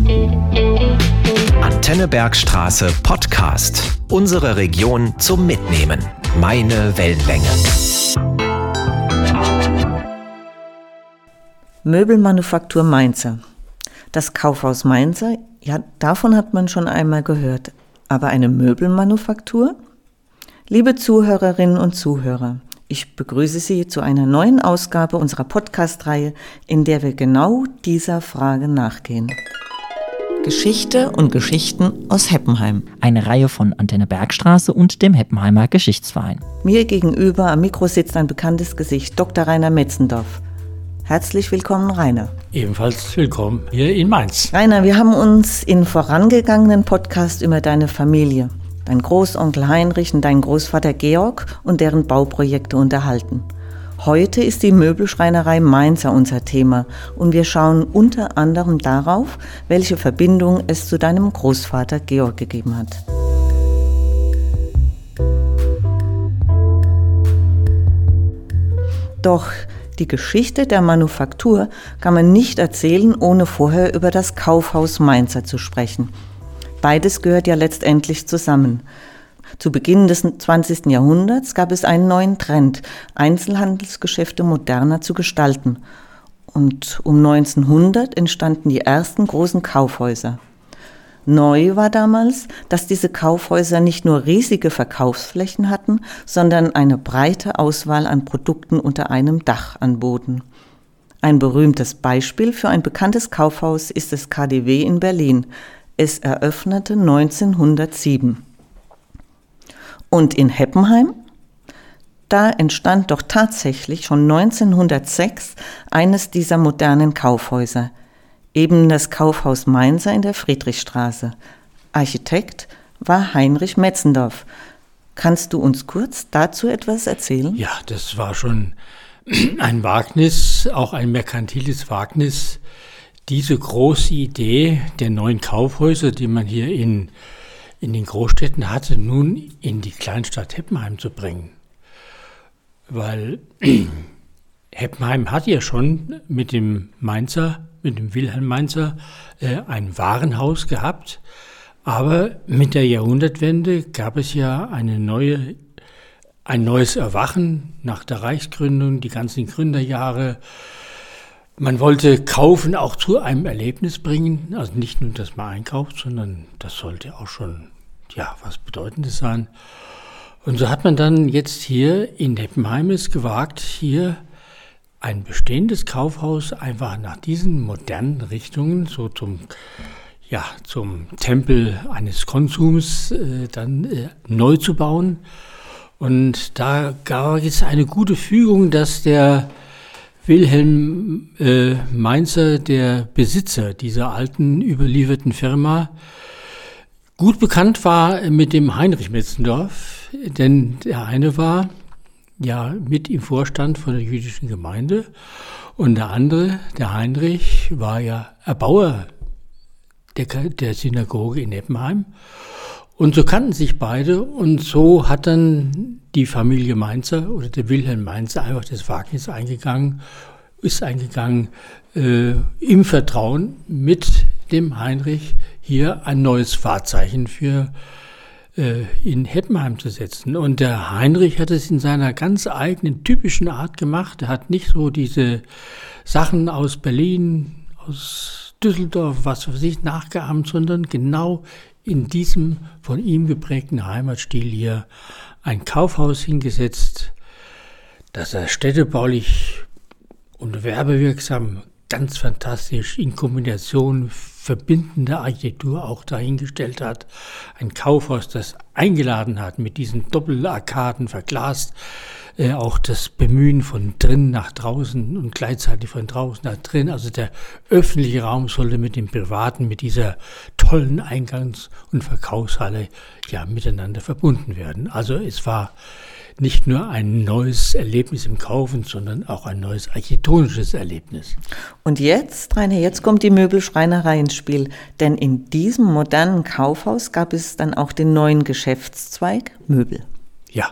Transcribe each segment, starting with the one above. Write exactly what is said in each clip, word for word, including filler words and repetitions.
Antenne Bergstraße Podcast. Unsere Region zum Mitnehmen. Meine Wellenlänge. Möbelmanufaktur Mainzer. Das Kaufhaus Mainzer, ja, davon hat man schon einmal gehört. Aber eine Möbelmanufaktur? Liebe Zuhörerinnen und Zuhörer, ich begrüße Sie zu einer neuen Ausgabe unserer Podcast-Reihe, in der wir genau dieser Frage nachgehen. Geschichte und Geschichten aus Heppenheim. Eine Reihe von Antenne Bergstraße und dem Heppenheimer Geschichtsverein. Mir gegenüber am Mikro sitzt ein bekanntes Gesicht, Doktor Rainer Metzendorf. Herzlich willkommen, Rainer. Ebenfalls willkommen hier in Mainz. Rainer, wir haben uns in vorangegangenen Podcast über deine Familie, dein Großonkel Heinrich und deinen Großvater Georg und deren Bauprojekte unterhalten. Heute ist die Möbelschreinerei Mainzer unser Thema und wir schauen unter anderem darauf, welche Verbindung es zu deinem Großvater Georg gegeben hat. Doch die Geschichte der Manufaktur kann man nicht erzählen, ohne vorher über das Kaufhaus Mainzer zu sprechen. Beides gehört ja letztendlich zusammen. Zu Beginn des zwanzigsten Jahrhunderts gab es einen neuen Trend, Einzelhandelsgeschäfte moderner zu gestalten. Und um neunzehnhundert entstanden die ersten großen Kaufhäuser. Neu war damals, dass diese Kaufhäuser nicht nur riesige Verkaufsflächen hatten, sondern eine breite Auswahl an Produkten unter einem Dach anboten. Ein berühmtes Beispiel für ein bekanntes Kaufhaus ist das K D W in Berlin. Es eröffnete neunzehnhundertsieben. Und in Heppenheim? Da entstand doch tatsächlich schon neunzehnhundertsechs eines dieser modernen Kaufhäuser. Eben das Kaufhaus Mainzer in der Friedrichstraße. Architekt war Heinrich Metzendorf. Kannst du uns kurz dazu etwas erzählen? Ja, das war schon ein Wagnis, auch ein merkantiles Wagnis, diese große Idee der neuen Kaufhäuser, die man hier in, in den Großstädten hatte, nun in die Kleinstadt Heppenheim zu bringen. Weil Heppenheim hat ja schon mit dem Mainzer, mit dem Wilhelm Mainzer, äh, ein Warenhaus gehabt. Aber mit der Jahrhundertwende gab es ja eine neue, ein neues Erwachen nach der Reichsgründung, die ganzen Gründerjahre. Man wollte Kaufen auch zu einem Erlebnis bringen, also nicht nur, dass man einkauft, sondern das sollte auch schon ja, was Bedeutendes sein. Und so hat man dann jetzt hier in Heppenheim es gewagt, hier ein bestehendes Kaufhaus einfach nach diesen modernen Richtungen, so zum, ja, zum Tempel eines Konsums, äh, dann äh, neu zu bauen. Und da gab es eine gute Fügung, dass der Wilhelm äh, Mainzer, der Besitzer dieser alten überlieferten Firma, gut bekannt war mit dem Heinrich Metzendorf, denn der eine war ja mit im Vorstand von der jüdischen Gemeinde und der andere, der Heinrich, war ja Erbauer der, der Synagoge in Heppenheim. Und so kannten sich beide und so hat dann die Familie Mainzer oder der Wilhelm Mainzer einfach das Wagnis eingegangen, ist eingegangen, äh, im Vertrauen mit dem Heinrich hier ein neues Wahrzeichen für äh, in Heppenheim zu setzen. Und der Heinrich hat es in seiner ganz eigenen, typischen Art gemacht. Er hat nicht so diese Sachen aus Berlin, aus Düsseldorf, was für sich nachgeahmt, sondern genau in diesem von ihm geprägten Heimatstil hier ein Kaufhaus hingesetzt, das er städtebaulich und werbewirksam ganz fantastisch in Kombination verbindende Architektur auch dahingestellt hat. Ein Kaufhaus, das eingeladen hat mit diesen Doppelarkaden verglast, äh, auch das Bemühen von drinnen nach draußen und gleichzeitig von draußen nach drinnen. Also der öffentliche Raum sollte mit dem privaten, mit dieser tollen Eingangs- und Verkaufshalle ja miteinander verbunden werden. Also es war nicht nur ein neues Erlebnis im Kaufen, sondern auch ein neues architektonisches Erlebnis. Und jetzt, Rainer, jetzt kommt die Möbelschreinerei ins Spiel. Denn in diesem modernen Kaufhaus gab es dann auch den neuen Geschäftszweig Möbel. Ja,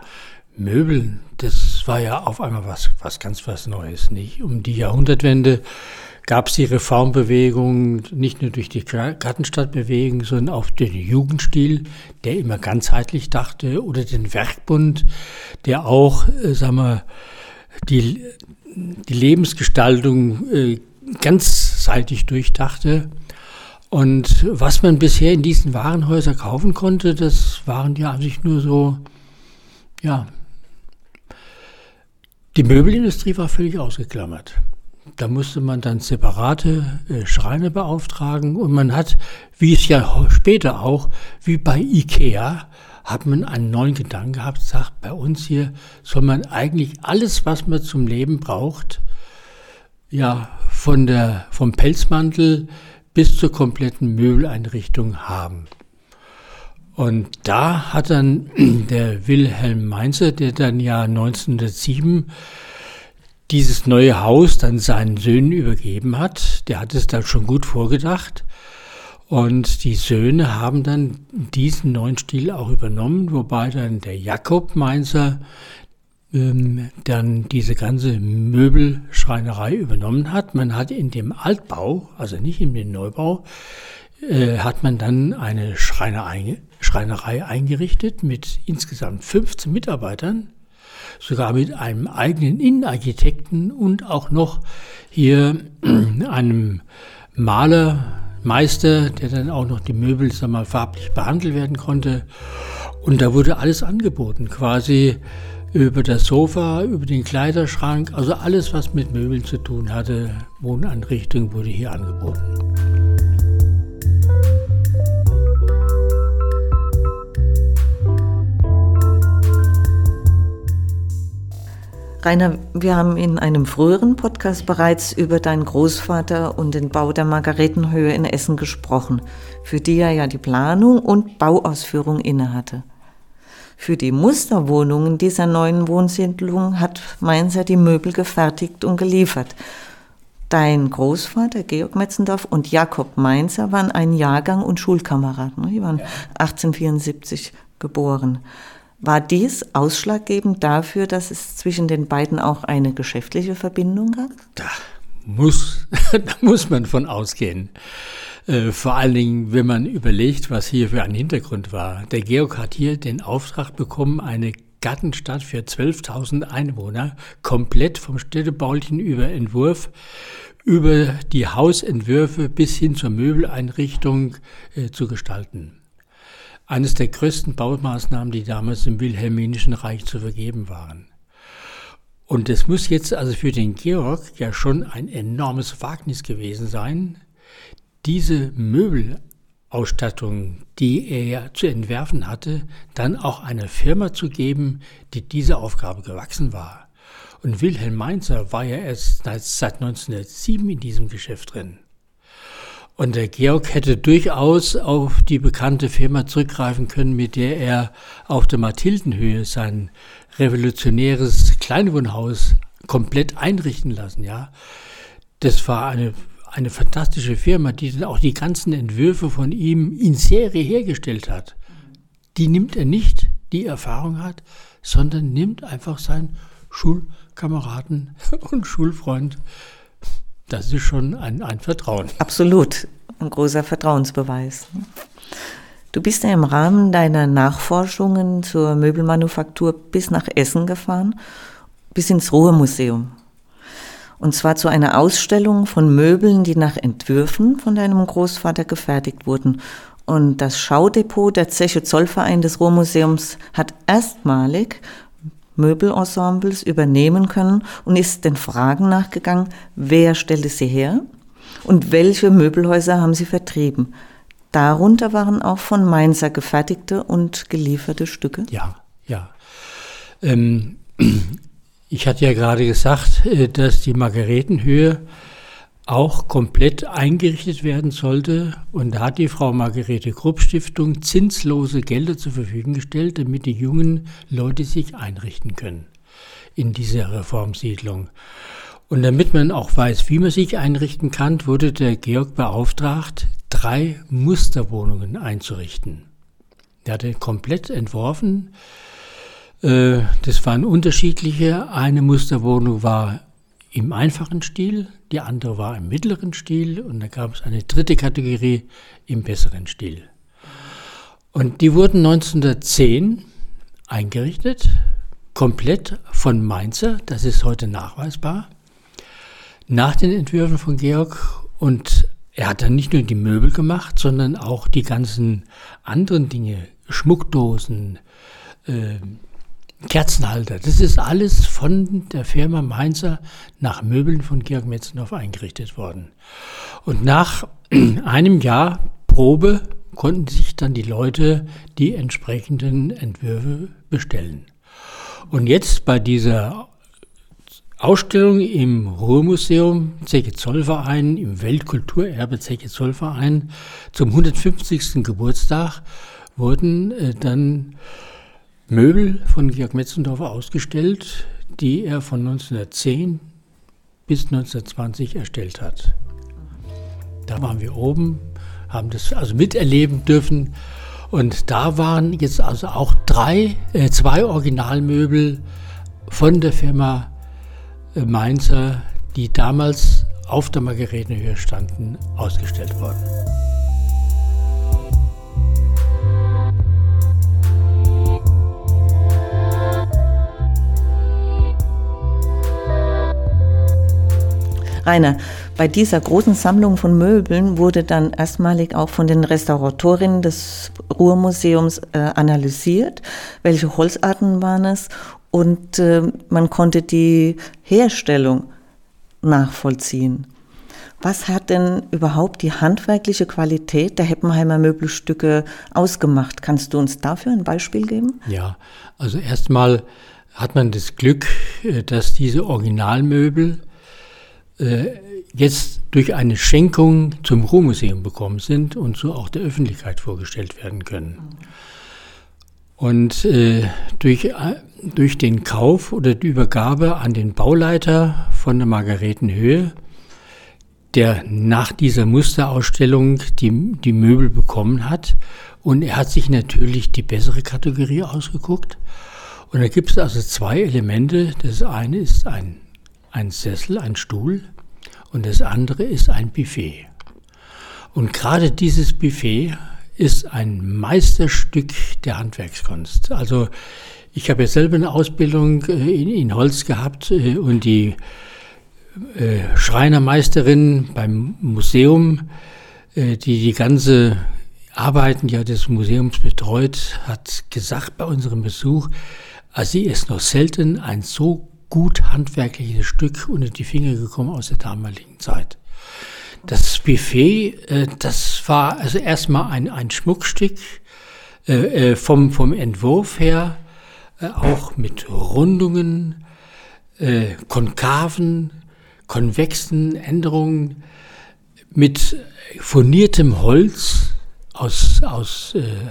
Möbel, das war ja auf einmal was, was ganz was Neues, nicht? Um die Jahrhundertwende gab es die Reformbewegung, nicht nur durch die Gartenstadtbewegung, sondern auch den Jugendstil, der immer ganzheitlich dachte, oder den Werkbund, der auch, äh, sagen wir, die, die Lebensgestaltung äh, ganzseitig durchdachte. Und was man bisher in diesen Warenhäusern kaufen konnte, das waren ja eigentlich nur so, ja, die Möbelindustrie war völlig ausgeklammert. Da musste man dann separate äh, Schreiner beauftragen und man hat, wie es ja später auch, wie bei Ikea, hat man einen neuen Gedanken gehabt, sagt, bei uns hier soll man eigentlich alles, was man zum Leben braucht, ja, von der, vom Pelzmantel bis zur kompletten Möbeleinrichtung haben. Und da hat dann der Wilhelm Mainzer, der dann ja neunzehnhundertsieben dieses neue Haus dann seinen Söhnen übergeben hat, der hat es dann schon gut vorgedacht. Und die Söhne haben dann diesen neuen Stil auch übernommen, wobei dann der Jakob Mainzer ähm, dann diese ganze Möbelschreinerei übernommen hat. Man hat in dem Altbau, also nicht in dem Neubau, äh, hat man dann eine Schreinerei, Schreinerei eingerichtet mit insgesamt fünfzehn Mitarbeitern, sogar mit einem eigenen Innenarchitekten und auch noch hier einem Malermeister, der dann auch noch die Möbel, sag mal, farblich behandelt werden konnte. Und da wurde alles angeboten, quasi über das Sofa, über den Kleiderschrank, also alles, was mit Möbeln zu tun hatte, Wohneinrichtung wurde hier angeboten. Rainer, wir haben in einem früheren Podcast bereits über deinen Großvater und den Bau der Margaretenhöhe in Essen gesprochen, für die er ja die Planung und Bauausführung innehatte. Für die Musterwohnungen dieser neuen Wohnsiedlung hat Mainzer die Möbel gefertigt und geliefert. Dein Großvater Georg Metzendorf und Jakob Mainzer waren ein Jahrgang und Schulkameraden. Die waren achtzehnhundertvierundsiebzig geboren. War dies ausschlaggebend dafür, dass es zwischen den beiden auch eine geschäftliche Verbindung gab? Da muss, da muss man von ausgehen. Äh, vor allen Dingen, wenn man überlegt, was hier für ein Hintergrund war. Der Georg hat hier den Auftrag bekommen, eine Gartenstadt für zwölftausend Einwohner, komplett vom städtebaulichen über Entwurf, über die Hausentwürfe bis hin zur Möbeleinrichtung äh, zu gestalten. Eines der größten Baumaßnahmen, die damals im Wilhelminischen Reich zu vergeben waren. Und es muss jetzt also für den Georg ja schon ein enormes Wagnis gewesen sein, diese Möbelausstattung, die er ja zu entwerfen hatte, dann auch einer Firma zu geben, die dieser Aufgabe gewachsen war. Und Wilhelm Mainzer war ja erst seit neunzehnhundertsieben in diesem Geschäft drin. Und der Georg hätte durchaus auf die bekannte Firma zurückgreifen können, mit der er auf der Mathildenhöhe sein revolutionäres Kleinwohnhaus komplett einrichten lassen. Ja, das war eine eine fantastische Firma, die dann auch die ganzen Entwürfe von ihm in Serie hergestellt hat. Die nimmt er nicht, die Erfahrung hat, sondern nimmt einfach seinen Schulkameraden und Schulfreund. Das ist schon ein, ein Vertrauen. Absolut, ein großer Vertrauensbeweis. Du bist ja im Rahmen deiner Nachforschungen zur Möbelmanufaktur bis nach Essen gefahren, bis ins Ruhrmuseum. Und zwar zu einer Ausstellung von Möbeln, die nach Entwürfen von deinem Großvater gefertigt wurden. Und das Schaudepot der Zeche Zollverein des Ruhrmuseums hat erstmalig Möbelensembles übernehmen können und ist den Fragen nachgegangen, wer stellte sie her und welche Möbelhäuser haben sie vertrieben. Darunter waren auch von Mainzer gefertigte und gelieferte Stücke. Ja, ja. Ähm, ich hatte ja gerade gesagt, dass die Margaretenhöhe auch komplett eingerichtet werden sollte. Und da hat die Frau Margarete Krupp Stiftung zinslose Gelder zur Verfügung gestellt, damit die jungen Leute sich einrichten können in dieser Reformsiedlung. Und damit man auch weiß, wie man sich einrichten kann, wurde der Georg beauftragt, drei Musterwohnungen einzurichten. Er hatte komplett entworfen. Das waren unterschiedliche. Eine Musterwohnung war im einfachen Stil, die andere war im mittleren Stil und da gab es eine dritte Kategorie im besseren Stil. Und die wurden neunzehnhundertzehn eingerichtet, komplett von Mainzer, das ist heute nachweisbar, nach den Entwürfen von Georg. Und er hat dann nicht nur die Möbel gemacht, sondern auch die ganzen anderen Dinge, Schmuckdosen, äh, Kerzenhalter. Das ist alles von der Firma Mainzer nach Möbeln von Georg Metzdorf eingerichtet worden. Und nach einem Jahr Probe konnten sich dann die Leute die entsprechenden Entwürfe bestellen. Und jetzt bei dieser Ausstellung im Ruhrmuseum Zeche-Zollverein, im Weltkulturerbe Zeche-Zollverein zum hundertfünfzigsten Geburtstag wurden äh, dann Möbel von Georg Metzdorf ausgestellt, die er von neunzehnhundertzehn bis neunzehnhundertzwanzig erstellt hat. Da waren wir oben, haben das also miterleben dürfen. Und da waren jetzt also auch drei, äh, zwei Originalmöbel von der Firma äh, Mainzer, die damals auf der Margaretenhöhe standen, ausgestellt worden. Rainer, bei dieser großen Sammlung von Möbeln wurde dann erstmalig auch von den Restauratorinnen des Ruhrmuseums äh, analysiert, welche Holzarten waren es, und äh, man konnte die Herstellung nachvollziehen. Was hat denn überhaupt die handwerkliche Qualität der Heppenheimer Möbelstücke ausgemacht? Kannst du uns dafür ein Beispiel geben? Ja, also erstmal hat man das Glück, dass diese Originalmöbel jetzt durch eine Schenkung zum Ruhrmuseum bekommen sind und so auch der Öffentlichkeit vorgestellt werden können. Und äh, durch, durch den Kauf oder die Übergabe an den Bauleiter von der Margaretenhöhe, der nach dieser Musterausstellung die, die Möbel bekommen hat, und er hat sich natürlich die bessere Kategorie ausgeguckt. Und da gibt es also zwei Elemente. Das eine ist ein ein Sessel, ein Stuhl, und das andere ist ein Buffet. Und gerade dieses Buffet ist ein Meisterstück der Handwerkskunst. Also ich habe ja selber eine Ausbildung in, in Holz gehabt und die äh, Schreinermeisterin beim Museum, äh, die die ganze Arbeiten ja des Museums betreut, hat gesagt bei unserem Besuch, also sie ist noch selten ein so gut handwerkliches Stück unter die Finger gekommen aus der damaligen Zeit. Das Buffet, äh, das war also erstmal ein, ein Schmuckstück, äh, äh, vom, vom Entwurf her, äh, auch mit Rundungen, äh, konkaven, konvexen Änderungen, mit furniertem Holz aus, aus, äh,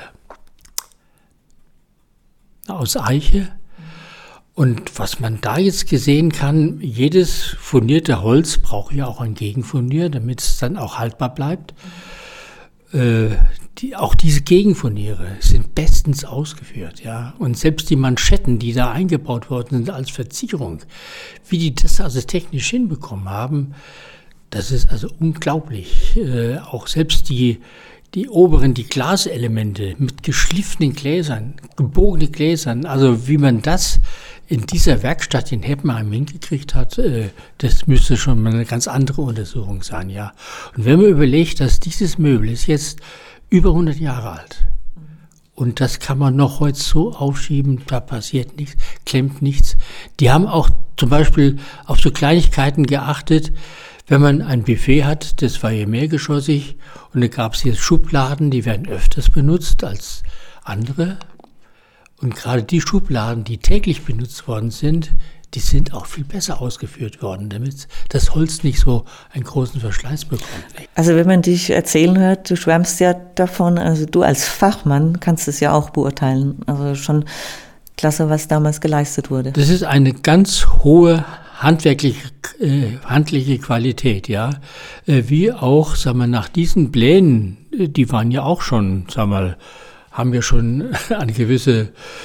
aus Eiche. Und was man da jetzt gesehen kann, jedes furnierte Holz braucht ja auch ein Gegenfurnier, damit es dann auch haltbar bleibt. Äh, die, auch diese Gegenfurniere sind bestens ausgeführt, ja. Und selbst die Manschetten, die da eingebaut worden sind als Verzierung, wie die das also technisch hinbekommen haben, das ist also unglaublich. Äh, auch selbst die Die oberen, die Glaselemente mit geschliffenen Gläsern, gebogene Gläsern, also wie man das in dieser Werkstatt in Heppenheim hingekriegt hat, das müsste schon mal eine ganz andere Untersuchung sein, ja. Und wenn man überlegt, dass dieses Möbel ist jetzt über hundert Jahre alt und das kann man noch heute so aufschieben, da passiert nichts, klemmt nichts. Die haben auch zum Beispiel auf so Kleinigkeiten geachtet. Wenn man ein Buffet hat, das war hier mehrgeschossig und da gab es hier Schubladen, die werden öfters benutzt als andere. Und gerade die Schubladen, die täglich benutzt worden sind, die sind auch viel besser ausgeführt worden, damit das Holz nicht so einen großen Verschleiß bekommt. Also wenn man dich erzählen hört, du schwärmst ja davon, also du als Fachmann kannst es ja auch beurteilen. Also schon klasse, was damals geleistet wurde. Das ist eine ganz hohe handwerkliche, äh, handliche Qualität, ja. Äh, wie auch, sagen wir, nach diesen Plänen, äh, die waren ja auch schon, sagen wir, haben ja schon eine gewisse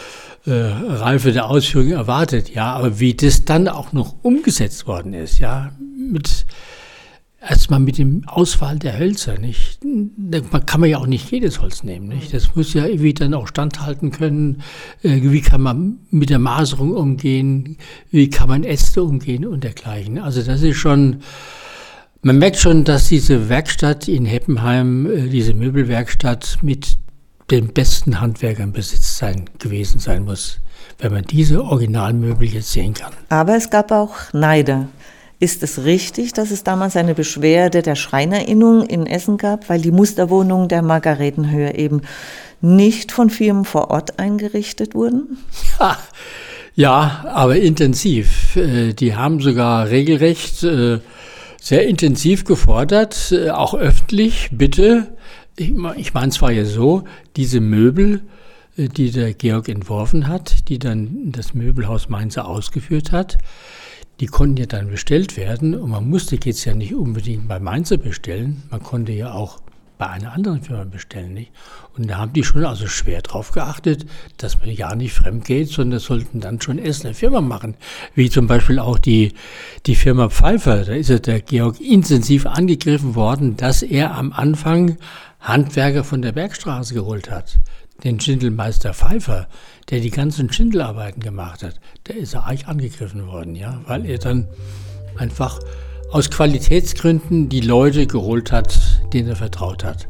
äh, Reife der Ausführung erwartet. Ja, aber wie das dann auch noch umgesetzt worden ist, ja, mit erstmal mit dem Auswahl der Hölzer, nicht? Da kann man ja auch nicht jedes Holz nehmen, nicht? Das muss ja irgendwie dann auch standhalten können. Wie kann man mit der Maserung umgehen? Wie kann man Äste umgehen und dergleichen? Also das ist schon, man merkt schon, dass diese Werkstatt in Heppenheim, diese Möbelwerkstatt mit den besten Handwerkern besetzt sein, gewesen sein muss, wenn man diese Originalmöbel jetzt sehen kann. Aber es gab auch Neider. Ist es richtig, dass es damals eine Beschwerde der Schreinerinnung in Essen gab, weil die Musterwohnungen der Margaretenhöhe eben nicht von Firmen vor Ort eingerichtet wurden? Ja, ja, aber intensiv. Die haben sogar regelrecht sehr intensiv gefordert, auch öffentlich, bitte. Ich meine zwar ja so, diese Möbel, die der Georg entworfen hat, die dann das Möbelhaus Mainzer ausgeführt hat, die konnten ja dann bestellt werden und man musste jetzt ja nicht unbedingt bei Mainzer bestellen, man konnte ja auch bei einer anderen Firma bestellen, nicht? Und da haben die schon also schwer drauf geachtet, dass man ja nicht fremd geht, sondern das sollten dann schon Essener Firma machen, wie zum Beispiel auch die, die Firma Pfeiffer. Da ist ja der Georg intensiv angegriffen worden, dass er am Anfang Handwerker von der Bergstraße geholt hat. Den Schindelmeister Pfeiffer, der die ganzen Schindelarbeiten gemacht hat, der ist ja eigentlich angegriffen worden, ja, weil er dann einfach aus Qualitätsgründen die Leute geholt hat, denen er vertraut hat.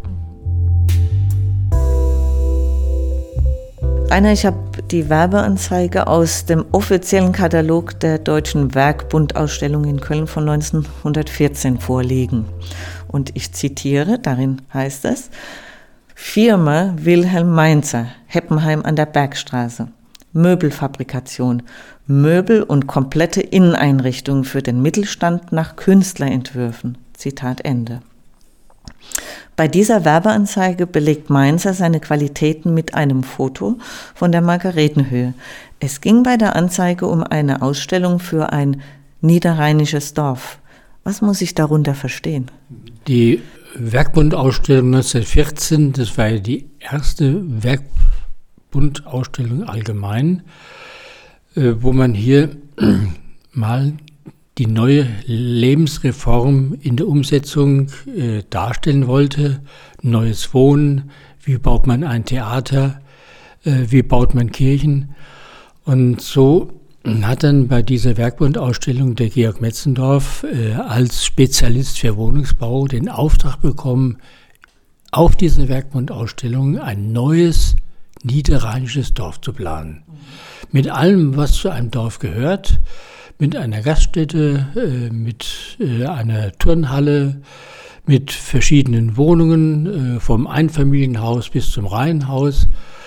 Rainer, ich habe die Werbeanzeige aus dem offiziellen Katalog der Deutschen Werkbundausstellung in Köln von neunzehnhundertvierzehn vorliegen. Und ich zitiere, darin heißt es: Firma Wilhelm Mainzer, Heppenheim an der Bergstraße. Möbelfabrikation, Möbel und komplette Inneneinrichtungen für den Mittelstand nach Künstlerentwürfen. Zitat Ende. Bei dieser Werbeanzeige belegt Mainzer seine Qualitäten mit einem Foto von der Margaretenhöhe. Es ging bei der Anzeige um eine Ausstellung für ein niederrheinisches Dorf. Was muss ich darunter verstehen? Die Werkbundausstellung neunzehnhundertvierzehn, das war ja die erste Werkbundausstellung allgemein, wo man hier mal die neue Lebensreform in der Umsetzung äh, darstellen wollte. Neues Wohnen, wie baut man ein Theater, äh, wie baut man Kirchen. Und so hat dann bei dieser Werkbundausstellung der Georg Metzendorf äh, als Spezialist für Wohnungsbau den Auftrag bekommen, auf dieser Werkbundausstellung ein neues niederrheinisches Dorf zu planen. Mit allem, was zu einem Dorf gehört, mit einer Gaststätte, äh, mit äh, einer Turnhalle, mit verschiedenen Wohnungen, äh, vom Einfamilienhaus bis zum Reihenhaus.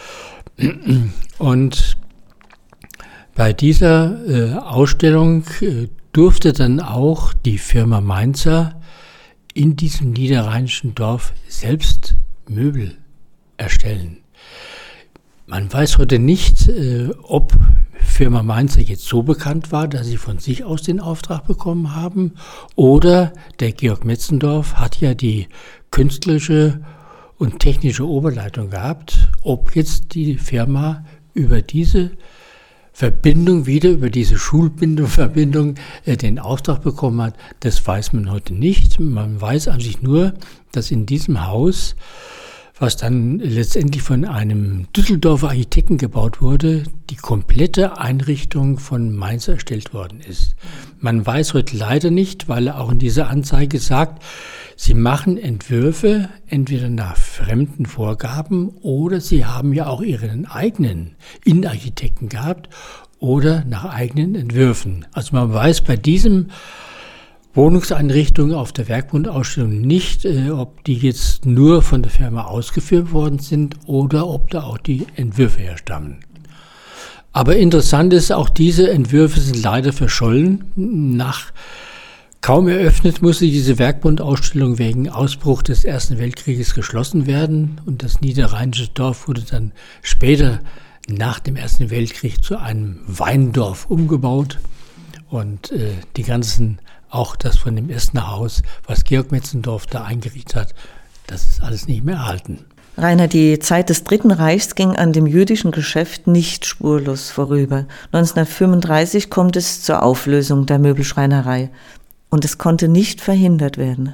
Und bei dieser äh, Ausstellung äh, durfte dann auch die Firma Mainzer in diesem niederrheinischen Dorf selbst Möbel erstellen. Man weiß heute nicht, äh, ob Firma Mainzer jetzt so bekannt war, dass sie von sich aus den Auftrag bekommen haben, oder der Georg Metzendorf hat ja die künstlerische und technische Oberleitung gehabt, ob jetzt die Firma über diese Verbindung, wieder über diese Schulbindung-Verbindung äh, den Auftrag bekommen hat, das weiß man heute nicht. Man weiß an sich nur, dass in diesem Haus, was dann letztendlich von einem Düsseldorfer Architekten gebaut wurde, die komplette Einrichtung von Mainzer erstellt worden ist. Man weiß heute leider nicht, weil er auch in dieser Anzeige sagt, sie machen Entwürfe entweder nach fremden Vorgaben oder sie haben ja auch ihren eigenen Innenarchitekten gehabt oder nach eigenen Entwürfen. Also man weiß bei diesem Wohnungseinrichtungen auf der Werkbundausstellung nicht, äh, ob die jetzt nur von der Firma ausgeführt worden sind oder ob da auch die Entwürfe herstammen. Aber interessant ist, auch diese Entwürfe sind leider verschollen. Nach kaum eröffnet musste diese Werkbundausstellung wegen Ausbruch des Ersten Weltkrieges geschlossen werden und das niederrheinische Dorf wurde dann später nach dem Ersten Weltkrieg zu einem Weindorf umgebaut und äh, die ganzen auch das von dem Essener Haus, was Georg Metzendorf da eingerichtet hat, das ist alles nicht mehr erhalten. Rainer, die Zeit des Dritten Reichs ging an dem jüdischen Geschäft nicht spurlos vorüber. neunzehnhundertfünfunddreißig kommt es zur Auflösung der Möbelschreinerei und es konnte nicht verhindert werden.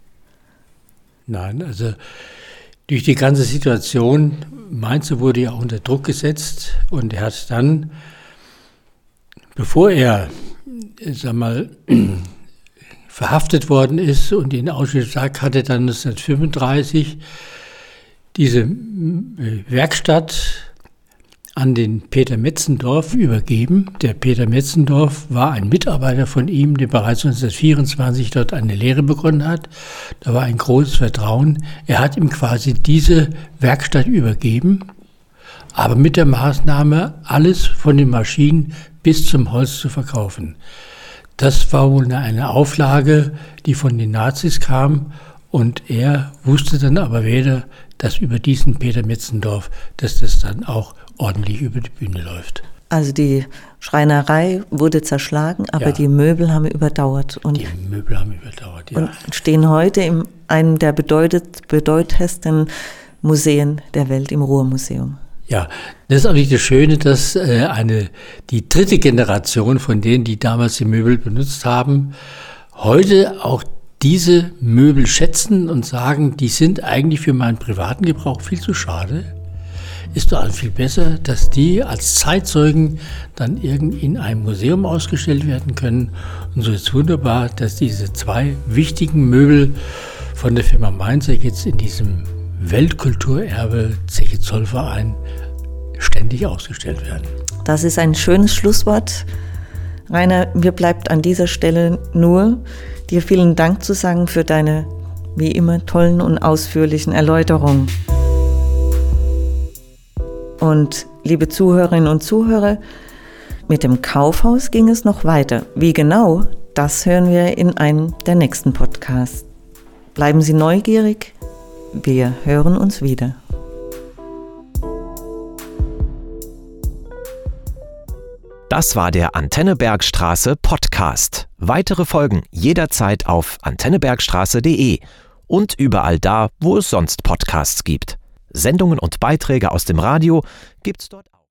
Nein, also durch die ganze Situation, Mainz wurde ja auch unter Druck gesetzt und er hat dann, bevor er, sag mal, verhaftet worden ist und in Auschwitz lag, hatte dann neunzehnhundertfünfunddreißig diese Werkstatt an den Peter Metzendorf übergeben. Der Peter Metzendorf war ein Mitarbeiter von ihm, der bereits neunzehnhundertvierundzwanzig dort eine Lehre begonnen hat. Da war ein großes Vertrauen. Er hat ihm quasi diese Werkstatt übergeben, aber mit der Maßnahme, alles von den Maschinen bis zum Holz zu verkaufen. Das war wohl eine Auflage, die von den Nazis kam und er wusste dann aber weder, dass über diesen Peter Metzendorf, dass das dann auch ordentlich über die Bühne läuft. Also die Schreinerei wurde zerschlagen, aber Ja. die Möbel haben überdauert. Und, Die Möbel haben überdauert, ja. und stehen heute in einem der bedeutet, bedeutendsten Museen der Welt, im Ruhrmuseum. Ja, das ist eigentlich das Schöne, dass äh, eine, die dritte Generation von denen, die damals die Möbel benutzt haben, heute auch diese Möbel schätzen und sagen, die sind eigentlich für meinen privaten Gebrauch viel zu schade. Ist doch viel besser, dass die als Zeitzeugen dann irgendwie in einem Museum ausgestellt werden können. Und so ist es wunderbar, dass diese zwei wichtigen Möbel von der Firma Mainzer jetzt in diesem Weltkulturerbe Zeche Zollverein ständig ausgestellt werden. Das ist ein schönes Schlusswort. Rainer, mir bleibt an dieser Stelle nur, dir vielen Dank zu sagen für deine, wie immer, tollen und ausführlichen Erläuterungen. Und liebe Zuhörerinnen und Zuhörer, mit dem Kaufhaus ging es noch weiter. Wie genau, das hören wir in einem der nächsten Podcasts. Bleiben Sie neugierig, wir hören uns wieder. Das war der Antenne Bergstraße Podcast. Weitere Folgen jederzeit auf antennebergstraße punkt de und überall da, wo es sonst Podcasts gibt. Sendungen und Beiträge aus dem Radio gibt's dort auch.